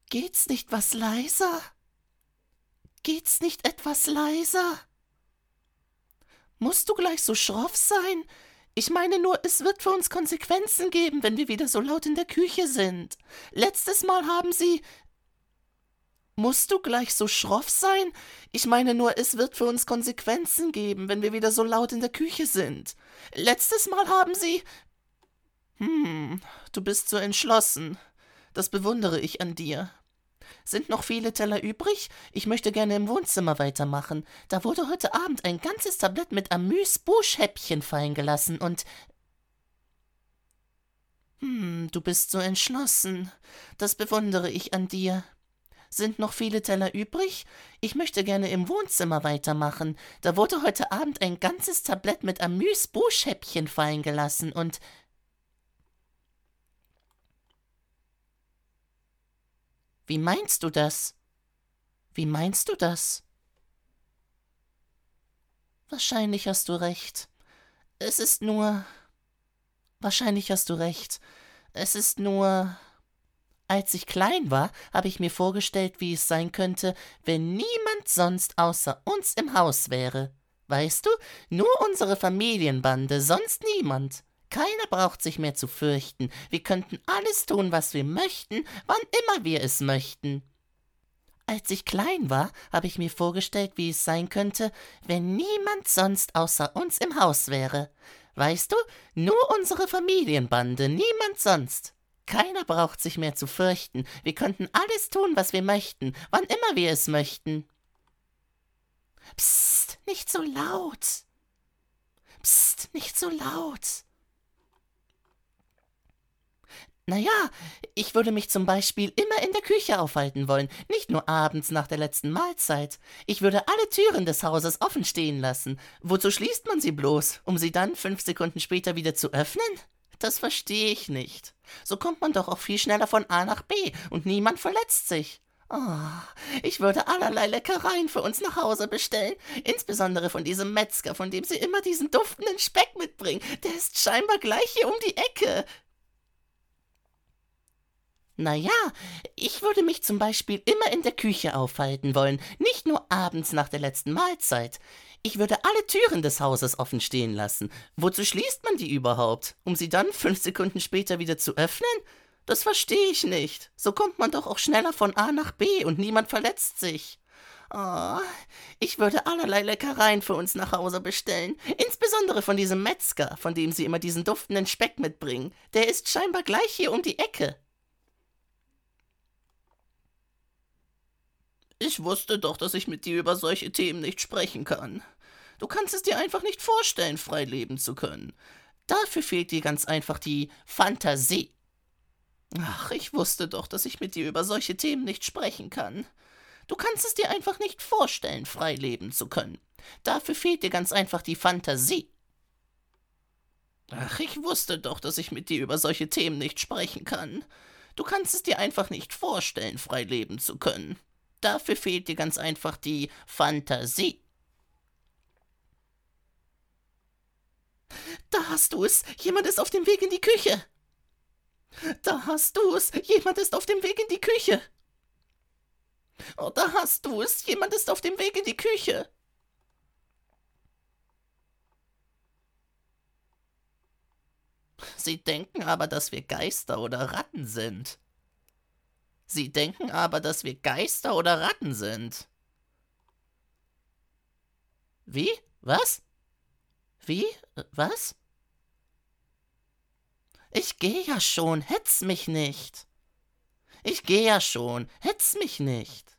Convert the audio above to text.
Geht's nicht was leiser? Geht's nicht etwas leiser? Musst du gleich so schroff sein? Ich meine nur, es wird für uns Konsequenzen geben, wenn wir wieder so laut in der Küche sind. Letztes Mal haben sie... Musst du gleich so schroff sein? Ich meine nur, es wird für uns Konsequenzen geben, wenn wir wieder so laut in der Küche sind. Letztes Mal haben sie... Du bist so entschlossen. Das bewundere ich an dir. Sind noch viele Teller übrig? Ich möchte gerne im Wohnzimmer weitermachen. Da wurde heute Abend ein ganzes Tablett mit Amüs-Busch-Häppchen fallen gelassen und... Du bist so entschlossen. Das bewundere ich an dir. Sind noch viele Teller übrig? Ich möchte gerne im Wohnzimmer weitermachen. Da wurde heute Abend ein ganzes Tablett mit Amüs-Busch-Häppchen fallen gelassen und... Wie meinst du das? Wie meinst du das? Wahrscheinlich hast du recht. Es ist nur... Wahrscheinlich hast du recht. Es ist nur... Als ich klein war, habe ich mir vorgestellt, wie es sein könnte, wenn niemand sonst außer uns im Haus wäre. Weißt du, nur unsere Familienbande, sonst niemand. Keiner braucht sich mehr zu fürchten. Wir könnten alles tun, was wir möchten, wann immer wir es möchten. Als ich klein war, habe ich mir vorgestellt, wie es sein könnte, wenn niemand sonst außer uns im Haus wäre. Weißt du, nur unsere Familienbande, niemand sonst. Keiner braucht sich mehr zu fürchten. Wir könnten alles tun, was wir möchten, wann immer wir es möchten. Psst, nicht so laut. Psst, nicht so laut. Naja, ich würde mich zum Beispiel immer in der Küche aufhalten wollen, nicht nur abends nach der letzten Mahlzeit. Ich würde alle Türen des Hauses offen stehen lassen. Wozu schließt man sie bloß, um sie dann 5 Sekunden später wieder zu öffnen? Das verstehe ich nicht. So kommt man doch auch viel schneller von A nach B und niemand verletzt sich. Oh, ich würde allerlei Leckereien für uns nach Hause bestellen, insbesondere von diesem Metzger, von dem sie immer diesen duftenden Speck mitbringen. Der ist scheinbar gleich hier um die Ecke. Naja, ich würde mich zum Beispiel immer in der Küche aufhalten wollen, nicht nur abends nach der letzten Mahlzeit. Ich würde alle Türen des Hauses offen stehen lassen. Wozu schließt man die überhaupt? Um sie dann 5 Sekunden später wieder zu öffnen? Das verstehe ich nicht. So kommt man doch auch schneller von A nach B und niemand verletzt sich. Oh, ich würde allerlei Leckereien für uns nach Hause bestellen, insbesondere von diesem Metzger, von dem sie immer diesen duftenden Speck mitbringen. Der ist scheinbar gleich hier um die Ecke. Ich wusste doch, dass ich mit dir über solche Themen nicht sprechen kann. Du kannst es dir einfach nicht vorstellen, frei leben zu können. Dafür fehlt dir ganz einfach die Fantasie. Ach, ich wusste doch, dass ich mit dir über solche Themen nicht sprechen kann. Du kannst es dir einfach nicht vorstellen, frei leben zu können. Dafür fehlt dir ganz einfach die Fantasie. Ach, ich wusste doch, dass ich mit dir über solche Themen nicht sprechen kann. Du kannst es dir einfach nicht vorstellen, frei leben zu können. Dafür fehlt dir ganz einfach die Fantasie. Da hast du es. Jemand ist auf dem Weg in die Küche. Da hast du es. Jemand ist auf dem Weg in die Küche. Oh, da hast du es. Jemand ist auf dem Weg in die Küche. Sie denken aber, dass wir Geister oder Ratten sind. Sie denken aber, dass wir Geister oder Ratten sind. Wie? Was? Wie? Was? Ich gehe ja schon, hetz mich nicht. Ich gehe ja schon, hetz mich nicht.